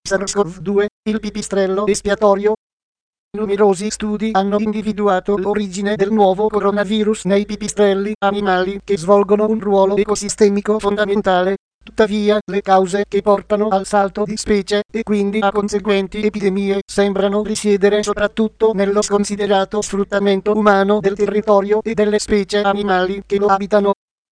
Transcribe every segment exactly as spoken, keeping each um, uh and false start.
SARS-CoV due, il pipistrello espiatorio. Numerosi studi hanno individuato l'origine del nuovo coronavirus nei pipistrelli animali che svolgono un ruolo ecosistemico fondamentale. Tuttavia, le cause che portano al salto di specie e quindi a conseguenti epidemie sembrano risiedere soprattutto nello sconsiderato sfruttamento umano del territorio e delle specie animali che lo abitano.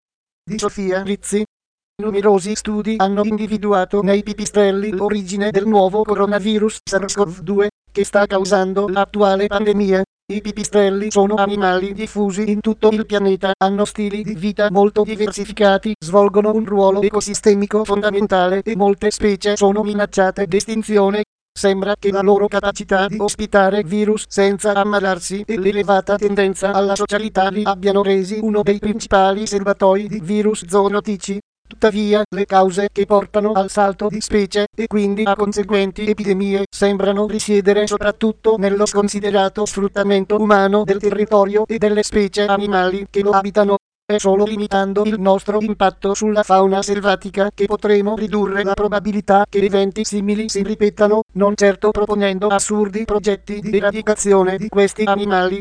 Di Sofia Rizzi. Numerosi studi hanno individuato nei pipistrelli l'origine del nuovo coronavirus SARS-CoV due che sta causando l'attuale pandemia. I pipistrelli sono animali diffusi in tutto il pianeta, hanno stili di vita molto diversificati, svolgono un ruolo ecosistemico fondamentale e molte specie sono minacciate d'estinzione. Sembra che la loro capacità di ospitare virus senza ammalarsi e l'elevata tendenza alla socialità li abbiano resi uno dei principali serbatoi di virus zoonotici. Tuttavia, le cause che portano al salto di specie e quindi a conseguenti epidemie sembrano risiedere soprattutto nello sconsiderato sfruttamento umano del territorio e delle specie animali che lo abitano. È solo limitando il nostro impatto sulla fauna selvatica che potremo ridurre la probabilità che eventi simili si ripetano, non certo proponendo assurdi progetti di eradicazione di questi animali.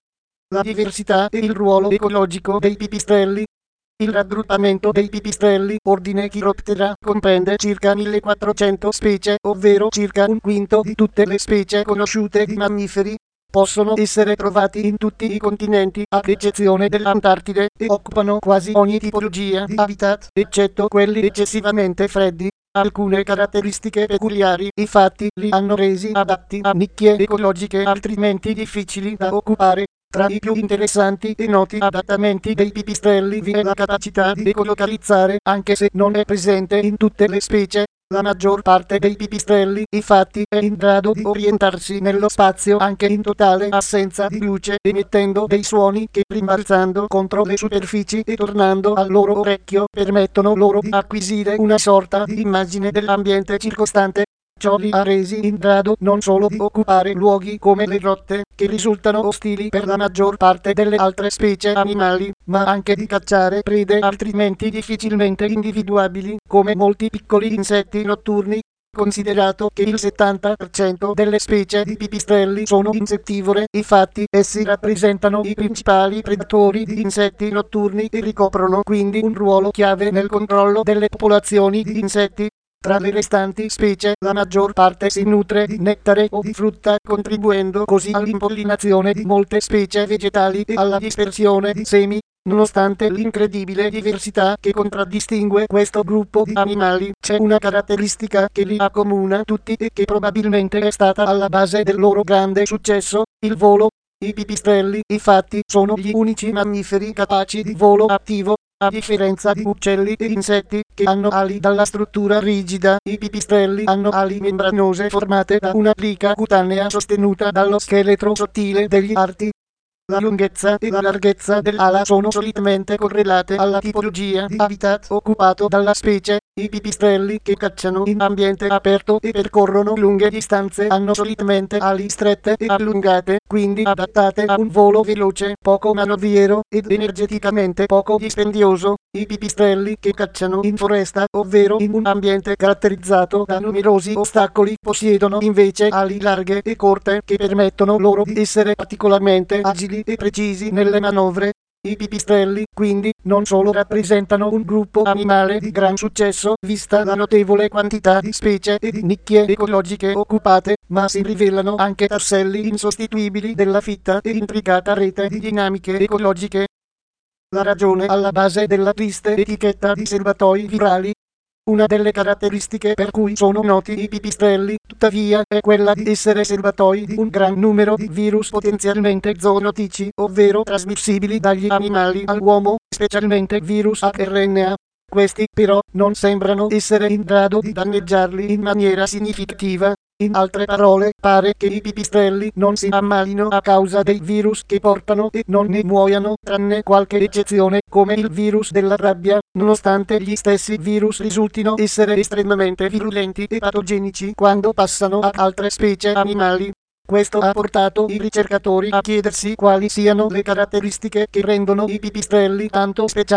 La diversità e il ruolo ecologico dei pipistrelli. Il raggruppamento dei pipistrelli, ordine Chiroptera, comprende circa millequattrocento specie, ovvero circa un quinto di tutte le specie conosciute di mammiferi. Possono essere trovati in tutti i continenti, ad eccezione dell'Antartide, e occupano quasi ogni tipologia di habitat, eccetto quelli eccessivamente freddi. Alcune caratteristiche peculiari, infatti, li hanno resi adatti a nicchie ecologiche altrimenti difficili da occupare. Tra i più interessanti e noti adattamenti dei pipistrelli vi è la capacità di ecolocalizzare, anche se non è presente in tutte le specie. La maggior parte dei pipistrelli, infatti, è in grado di orientarsi nello spazio anche in totale assenza di luce, emettendo dei suoni che, rimbalzando contro le superfici e tornando al loro orecchio, permettono loro di acquisire una sorta di immagine dell'ambiente circostante. Ciò li ha resi in grado non solo di occupare luoghi come le grotte, che risultano ostili per la maggior parte delle altre specie animali, ma anche di cacciare prede altrimenti difficilmente individuabili, come molti piccoli insetti notturni. Considerato che il settanta per cento delle specie di pipistrelli sono insettivore, infatti essi rappresentano i principali predatori di insetti notturni e ricoprono quindi un ruolo chiave nel controllo delle popolazioni di insetti. Tra le restanti specie, la maggior parte si nutre di nettare o di frutta, contribuendo così all'impollinazione di molte specie vegetali e alla dispersione di semi. Nonostante l'incredibile diversità che contraddistingue questo gruppo di animali, c'è una caratteristica che li accomuna tutti e che probabilmente è stata alla base del loro grande successo: il volo. I pipistrelli, infatti, sono gli unici mammiferi capaci di volo attivo. A differenza di uccelli e insetti, che hanno ali dalla struttura rigida, i pipistrelli hanno ali membranose formate da una plica cutanea sostenuta dallo scheletro sottile degli arti. La lunghezza e la larghezza dell'ala sono solitamente correlate alla tipologia di habitat occupato dalla specie. I pipistrelli che cacciano in ambiente aperto e percorrono lunghe distanze hanno solitamente ali strette e allungate, quindi adattate a un volo veloce, poco manovriero ed energeticamente poco dispendioso. I pipistrelli che cacciano in foresta, ovvero in un ambiente caratterizzato da numerosi ostacoli, possiedono invece ali larghe e corte che permettono loro di essere particolarmente agili e precisi nelle manovre. I pipistrelli, quindi, non solo rappresentano un gruppo animale di gran successo, vista la notevole quantità di specie e di nicchie ecologiche occupate, ma si rivelano anche tasselli insostituibili della fitta e intricata rete di dinamiche ecologiche. La ragione alla base della triste etichetta di serbatoi virali. Una delle caratteristiche per cui sono noti i pipistrelli, tuttavia, è quella di essere serbatoi di un gran numero di virus potenzialmente zoonotici, ovvero trasmissibili dagli animali all'uomo, specialmente virus a erre enne a. Questi, però, non sembrano essere in grado di danneggiarli in maniera significativa. In altre parole, pare che i pipistrelli non si ammalino a causa dei virus che portano e non ne muoiano, tranne qualche eccezione, come il virus della rabbia, nonostante gli stessi virus risultino essere estremamente virulenti e patogenici quando passano ad altre specie animali. Questo ha portato i ricercatori a chiedersi quali siano le caratteristiche che rendono i pipistrelli tanto speciali.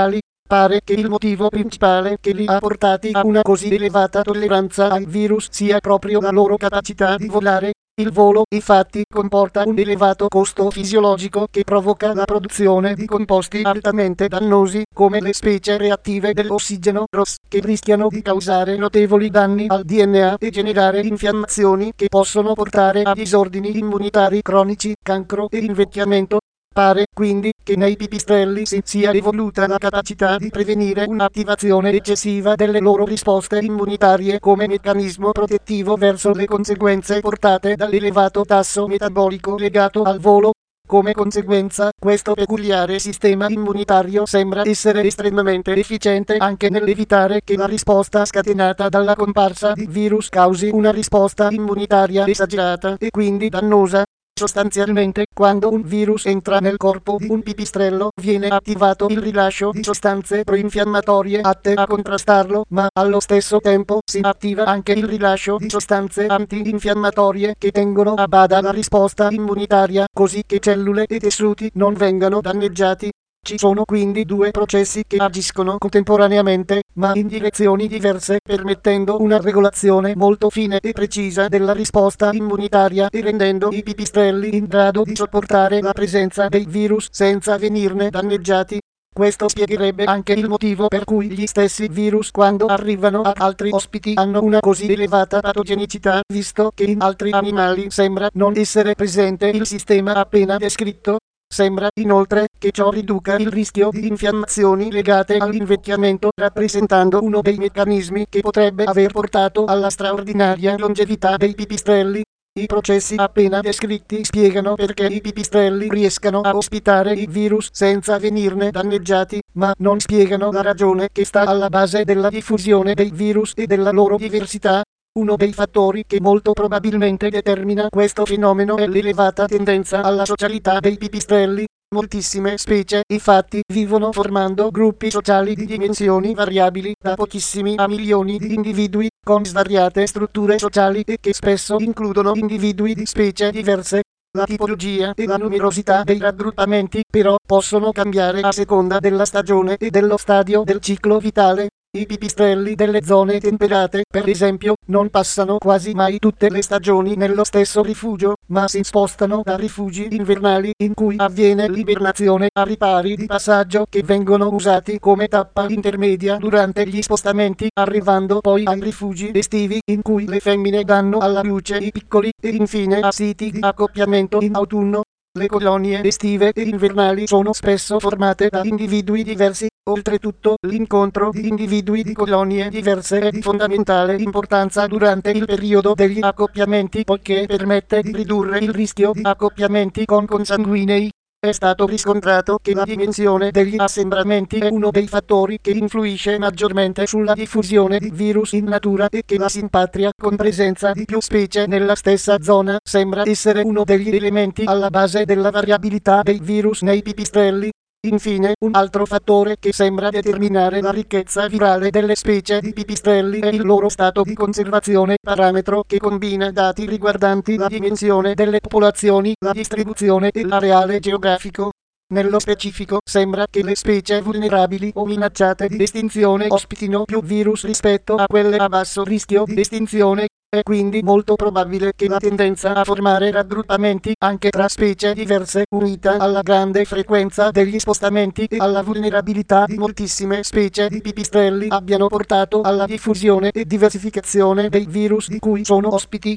Pare che il motivo principale che li ha portati a una così elevata tolleranza ai virus sia proprio la loro capacità di volare. Il volo, infatti, comporta un elevato costo fisiologico che provoca la produzione di composti altamente dannosi, come le specie reattive dell'ossigeno R O S, che rischiano di causare notevoli danni al D N A e generare infiammazioni che possono portare a disordini immunitari cronici, cancro e invecchiamento. Pare, quindi, che nei pipistrelli si sia evoluta la capacità di prevenire un'attivazione eccessiva delle loro risposte immunitarie come meccanismo protettivo verso le conseguenze portate dall'elevato tasso metabolico legato al volo. Come conseguenza, questo peculiare sistema immunitario sembra essere estremamente efficiente anche nell'evitare che la risposta scatenata dalla comparsa di virus causi una risposta immunitaria esagerata e quindi dannosa. Sostanzialmente, quando un virus entra nel corpo di un pipistrello, viene attivato il rilascio di sostanze proinfiammatorie atte a contrastarlo, ma allo stesso tempo si attiva anche il rilascio di sostanze antinfiammatorie che tengono a bada la risposta immunitaria, così che cellule e tessuti non vengano danneggiati. Ci sono quindi due processi che agiscono contemporaneamente, ma in direzioni diverse, permettendo una regolazione molto fine e precisa della risposta immunitaria e rendendo i pipistrelli in grado di sopportare la presenza dei virus senza venirne danneggiati. Questo spiegherebbe anche il motivo per cui gli stessi virus quando arrivano ad altri ospiti hanno una così elevata patogenicità, visto che in altri animali sembra non essere presente il sistema appena descritto. Sembra inoltre che ciò riduca il rischio di infiammazioni legate all'invecchiamento, rappresentando uno dei meccanismi che potrebbe aver portato alla straordinaria longevità dei pipistrelli. I processi appena descritti spiegano perché i pipistrelli riescano a ospitare i virus senza venirne danneggiati, ma non spiegano la ragione che sta alla base della diffusione dei virus e della loro diversità. Uno dei fattori che molto probabilmente determina questo fenomeno è l'elevata tendenza alla socialità dei pipistrelli. Moltissime specie, infatti, vivono formando gruppi sociali di dimensioni variabili, da pochissimi a milioni di individui, con svariate strutture sociali e che spesso includono individui di specie diverse. La tipologia e la numerosità dei raggruppamenti, però, possono cambiare a seconda della stagione e dello stadio del ciclo vitale. I pipistrelli delle zone temperate, per esempio, non passano quasi mai tutte le stagioni nello stesso rifugio, ma si spostano da rifugi invernali in cui avviene l'ibernazione a ripari di passaggio che vengono usati come tappa intermedia durante gli spostamenti, arrivando poi ai rifugi estivi in cui le femmine danno alla luce i piccoli e infine a siti di accoppiamento in autunno. Le colonie estive e invernali sono spesso formate da individui diversi. Oltretutto, l'incontro di individui di colonie diverse è di fondamentale importanza durante il periodo degli accoppiamenti, poiché permette di ridurre il rischio di accoppiamenti con consanguinei. È stato riscontrato che la dimensione degli assembramenti è uno dei fattori che influisce maggiormente sulla diffusione di virus in natura e che la simpatria con presenza di più specie nella stessa zona sembra essere uno degli elementi alla base della variabilità dei virus nei pipistrelli. Infine, un altro fattore che sembra determinare la ricchezza virale delle specie di pipistrelli è il loro stato di conservazione, parametro che combina dati riguardanti la dimensione delle popolazioni, la distribuzione e l'areale geografico. Nello specifico, sembra che le specie vulnerabili o minacciate di estinzione ospitino più virus rispetto a quelle a basso rischio di estinzione. È quindi molto probabile che la tendenza a formare raggruppamenti anche tra specie diverse, unita alla grande frequenza degli spostamenti e alla vulnerabilità di moltissime specie di pipistrelli, abbiano portato alla diffusione e diversificazione dei virus di cui sono ospiti.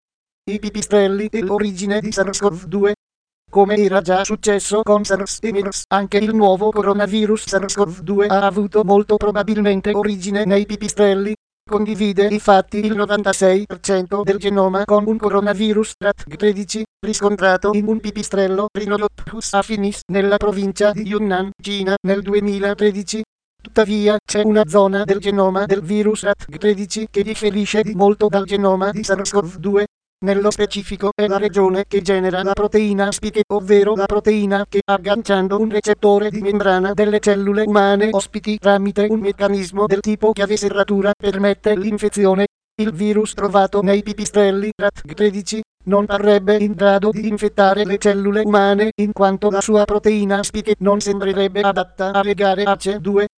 I pipistrelli e l'origine di SARS-CoV due. Come era già successo con SARS e MERS, anche il nuovo coronavirus SARS-CoV due ha avuto molto probabilmente origine nei pipistrelli. Condivide infatti il novantasei per cento del genoma con un coronavirus R A T tredici, riscontrato in un pipistrello Rhinolopus affinis nella provincia di Yunnan, Cina, nel duemilatredici. Tuttavia, c'è una zona del genoma del virus R A T tredici che differisce di molto dal genoma di SARS-CoV due. Nello specifico è la regione che genera la proteina spike, ovvero la proteina che, agganciando un recettore di membrana delle cellule umane ospiti tramite un meccanismo del tipo chiave serratura, permette l'infezione. Il virus trovato nei pipistrelli R A T tredici non parrebbe in grado di infettare le cellule umane, in quanto la sua proteina spike non sembrerebbe adatta a legare A C E due.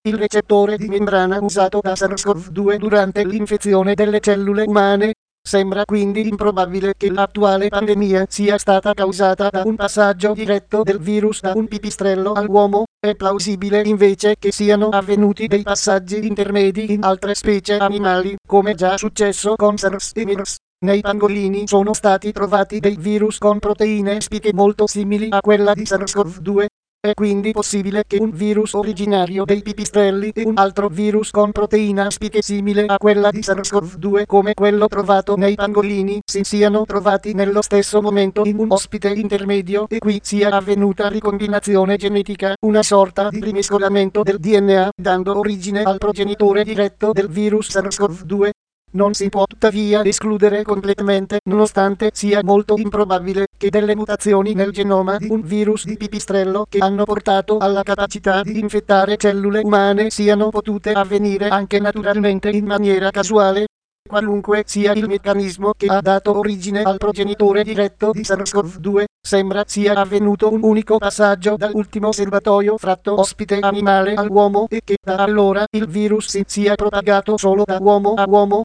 il recettore di membrana usato da SARS-CoV due durante l'infezione delle cellule umane. Sembra quindi improbabile che l'attuale pandemia sia stata causata da un passaggio diretto del virus da un pipistrello all'uomo. È plausibile invece che siano avvenuti dei passaggi intermedi in altre specie animali, come già successo con SARS e MERS. Nei pangolini sono stati trovati dei virus con proteine spike molto simili a quella di SARS-CoV due. È quindi possibile che un virus originario dei pipistrelli e un altro virus con proteina spike simile a quella di SARS-CoV due come quello trovato nei pangolini si siano trovati nello stesso momento in un ospite intermedio e qui sia avvenuta ricombinazione genetica, una sorta di rimescolamento del D N A, dando origine al progenitore diretto del virus SARS-CoV due. Non si può tuttavia escludere completamente, nonostante sia molto improbabile, che delle mutazioni nel genoma di un virus di pipistrello che hanno portato alla capacità di infettare cellule umane siano potute avvenire anche naturalmente in maniera casuale. Qualunque sia il meccanismo che ha dato origine al progenitore diretto di SARS-CoV due, sembra sia avvenuto un unico passaggio dall'ultimo serbatoio fratto ospite animale all'uomo e che da allora il virus si sia propagato solo da uomo a uomo.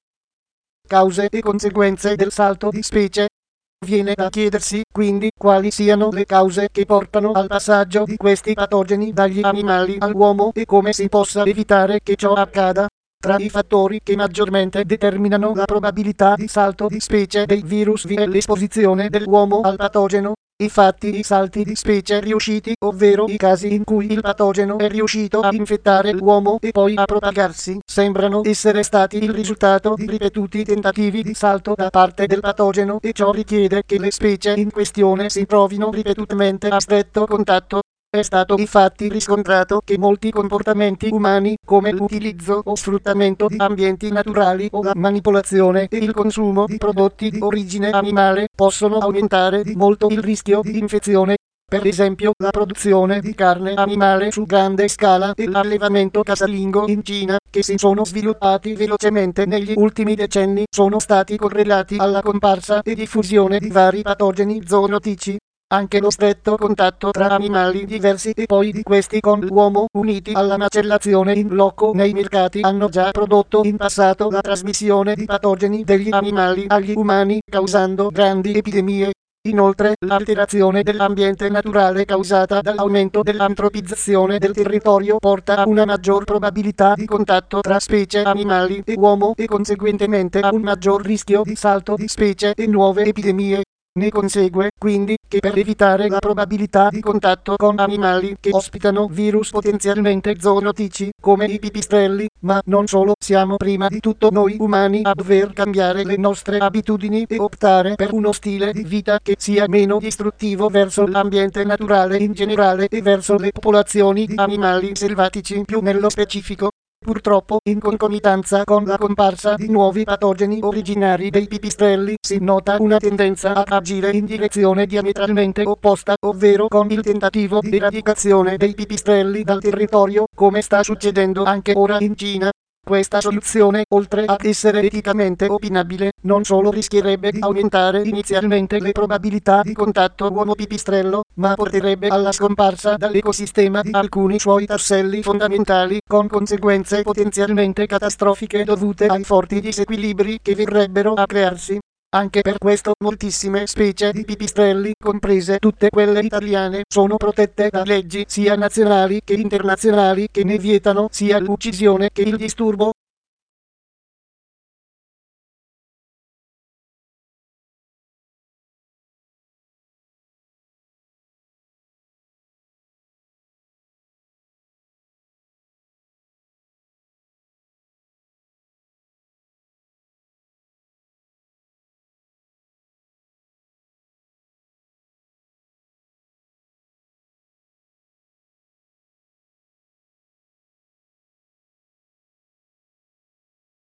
Cause e conseguenze del salto di specie. Viene da chiedersi, quindi, quali siano le cause che portano al passaggio di questi patogeni dagli animali all'uomo e come si possa evitare che ciò accada. Tra i fattori che maggiormente determinano la probabilità di salto di specie dei virus vi è l'esposizione dell'uomo al patogeno. Infatti i salti di specie riusciti, ovvero i casi in cui il patogeno è riuscito a infettare l'uomo e poi a propagarsi, sembrano essere stati il risultato di ripetuti tentativi di salto da parte del patogeno e ciò richiede che le specie in questione si trovino ripetutamente a stretto contatto. È stato infatti riscontrato che molti comportamenti umani, come l'utilizzo o sfruttamento di ambienti naturali o la manipolazione e il consumo di prodotti di origine animale, possono aumentare di molto il rischio di infezione. Per esempio, la produzione di carne animale su grande scala e l'allevamento casalingo in Cina, che si sono sviluppati velocemente negli ultimi decenni, sono stati correlati alla comparsa e diffusione di vari patogeni zoonotici. Anche lo stretto contatto tra animali diversi e poi di questi con l'uomo, uniti alla macellazione in loco nei mercati, hanno già prodotto in passato la trasmissione di patogeni degli animali agli umani, causando grandi epidemie. Inoltre, l'alterazione dell'ambiente naturale causata dall'aumento dell'antropizzazione del territorio porta a una maggior probabilità di contatto tra specie animali e uomo e conseguentemente a un maggior rischio di salto di specie e nuove epidemie. Ne consegue, quindi, che per evitare la probabilità di contatto con animali che ospitano virus potenzialmente zoonotici, come i pipistrelli, ma non solo, siamo prima di tutto noi umani a dover cambiare le nostre abitudini e optare per uno stile di vita che sia meno distruttivo verso l'ambiente naturale in generale e verso le popolazioni di animali selvatici più nello specifico. Purtroppo, in concomitanza con la comparsa di nuovi patogeni originari dei pipistrelli, si nota una tendenza ad agire in direzione diametralmente opposta, ovvero con il tentativo di eradicazione dei pipistrelli dal territorio, come sta succedendo anche ora in Cina. Questa soluzione, oltre ad essere eticamente opinabile, non solo rischierebbe di aumentare inizialmente le probabilità di contatto uomo-pipistrello, ma porterebbe alla scomparsa dall'ecosistema di alcuni suoi tasselli fondamentali, con conseguenze potenzialmente catastrofiche dovute ai forti disequilibri che verrebbero a crearsi. Anche per questo moltissime specie di pipistrelli, comprese tutte quelle italiane, sono protette da leggi sia nazionali che internazionali che ne vietano sia l'uccisione che il disturbo.